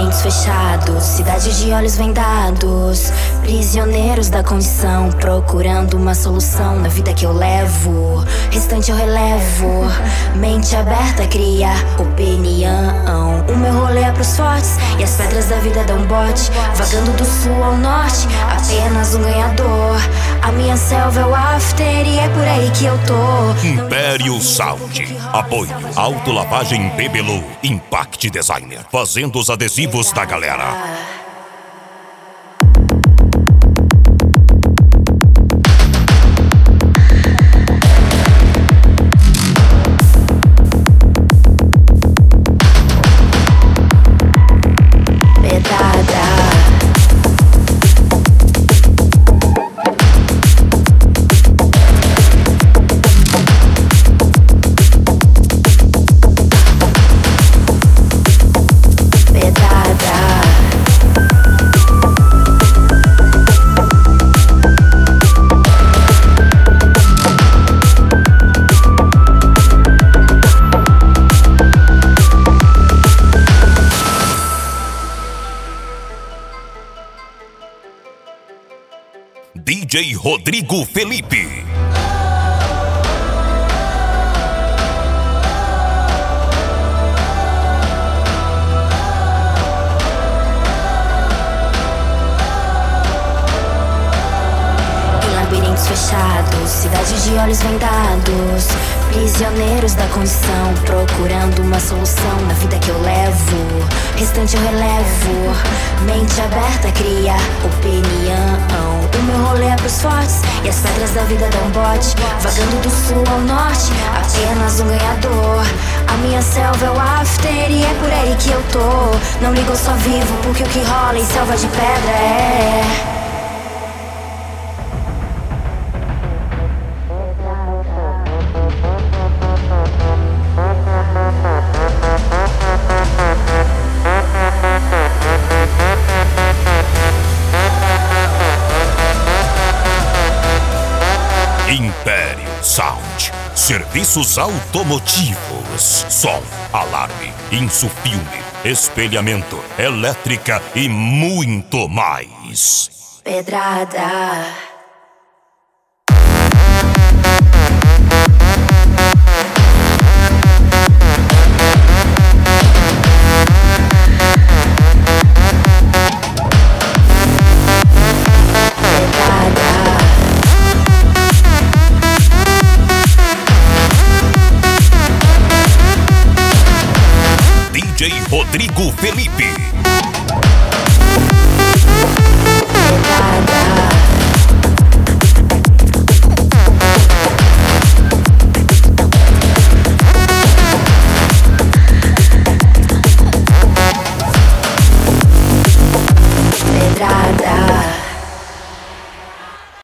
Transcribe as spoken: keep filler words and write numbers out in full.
labirintos fechados, cidade de olhos vendados, prisioneiros da condição, procurando uma solução na vida que eu levo. Restante eu relevo, mente aberta cria opinião. O meu rolê é pros fortes e as pedras da vida dão bote. Vagando do sul ao norte, apenas um ganhador. A minha selva é o after e é por aí que eu tô. Império Sound. Apoio Autolavagem Bebelu, Impact Designer, fazendo os adesivos da galera. D J Rodrigo Felipe. Em labirintos fechados, cidade de olhos vendados, prisioneiros da condição, procurando uma solução na vida que eu levo. Restante eu relevo, mente aberta cria opinião. O meu rolê é pros fortes e as pedras da vida dão bote. Vagando do sul ao norte, apenas um ganhador. A minha selva é o after e é por aí que eu tô. Não ligo, eu só vivo porque o que rola em selva de pedra é... Império Sound. Serviços automotivos. Som, alarme, insufilme, espelhamento, elétrica e muito mais. Pedrada. D J Rodrigo Felipe.